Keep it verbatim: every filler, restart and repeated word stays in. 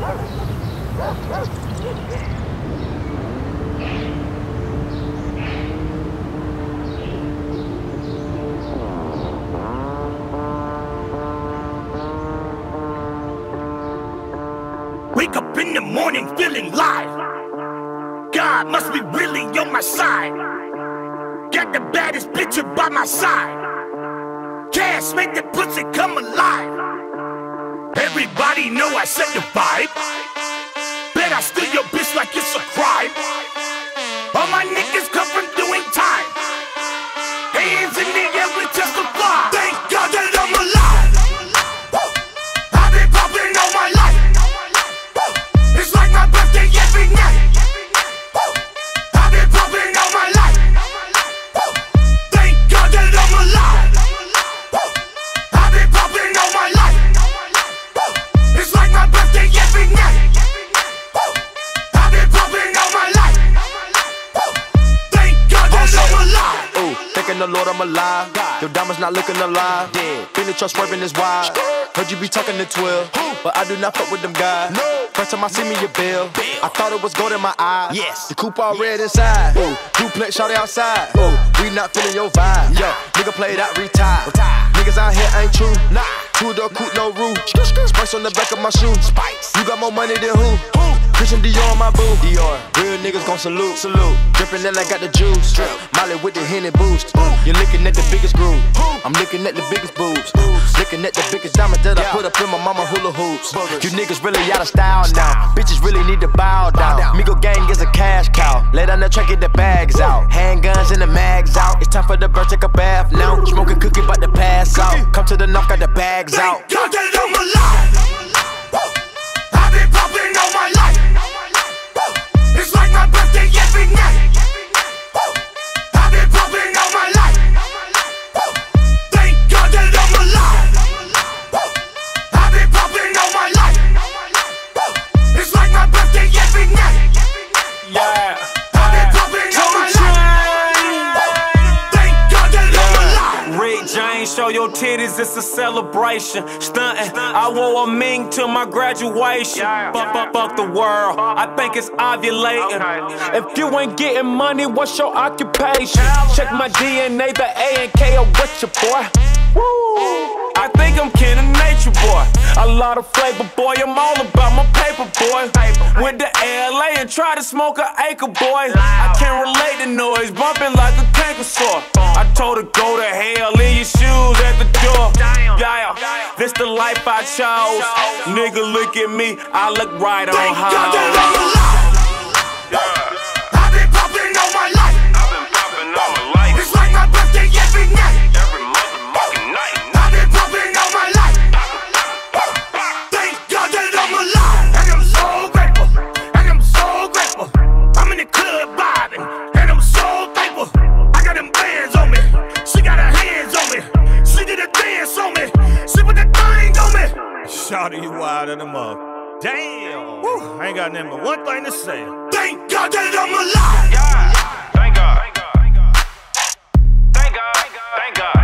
Wake up in the morning feeling live. God must be really on my side. Got the baddest bitch by my side. Cash make the pussy come alive. Everybody know I set the vibe. Bet I steal your bitch like it's a crime. All my niggas come from doing time. Hands in the air, we testify. Thank God that I'm alive. I've been popping all my life. It's like my birthday every night. I've been popping all my life. Thank God that I'm alive. I've been popping all my life. It's like my birthday every night. I've been popping all my life. Thank God that I'm alive. Ooh, thanking the Lord I'm alive. Your diamond's not looking alive. Been the truck swerving is wild. Heard you be talking to twelve, but I do not fuck with them guys. First time I see me your bill, I thought it was gold in my eye. Yes, the coupe all red inside. Ooh, duplex shawty outside. Ooh, we not feeling your vibe. Yo, nigga play that retire. Niggas out here ain't true. Nah, two door coupe no roof. Spice on the back of my shoe. Spice. You got more money than who? Christian Dior on my boo. Dior. Real niggas gon' salute. Salute. Drippin' and I got the juice. Drip. Molly with the Henny boost. You're looking at the biggest groove. I'm looking at the biggest boobs. Looking at the biggest diamond that I put up in my mama hula hoops. You niggas really out of style now. Bitches really need to bow down. Migo gang is a cash cow. Lay down the track, get the bags out. Handguns and the mags out. It's time for the bird, take a bath now. Smoking cookie, about to pass out. Come to the knock, got the bags out. Thank God that I'm alive. I've been popping all my life. It's like my birthday every night. I've been popping all my life. Thank God that I'm alive. I've been popping all my life. It's like my birthday every night. Yeah. I've been popping all my life. Thank God that I'm alive. Rick James, show your titties, it's a celebration. Stuntin', I wore a mink to my graduation. Fuck, fuck, fuck the world, I think it's ovulating. If you ain't getting money, what's your occupation? Check my D N A, the A and K are with your boy. Woo. I think I'm kin of nature, boy. A lot of flavor, boy. I'm all about my paper, boy. Went to L A and tried to smoke an acre, boy. I can't relate to noise, bumping like a tanker saw. I told her go to hell, leave your shoes at the door. Yeah, this the life I chose. Nigga, look at me, I look right on Thank how. God that I'm alive. I've been popping all my life. I've been popping all my life. It's like my birthday every night. Every motherfucking night. I've been popping all my life. Thank God that I'm alive. And I'm so grateful. And I'm so grateful. I'm in the club vibing. And I'm so thankful. I got them bands on me. She got her hands on me. She did a dance on me. She put the thing on me. Shawty, you wild in the mug. Damn. Woo. I ain't got nothing but one thing to say. Thank God that I'm alive. Yeah. Thank God. Thank God. Thank God. Thank God.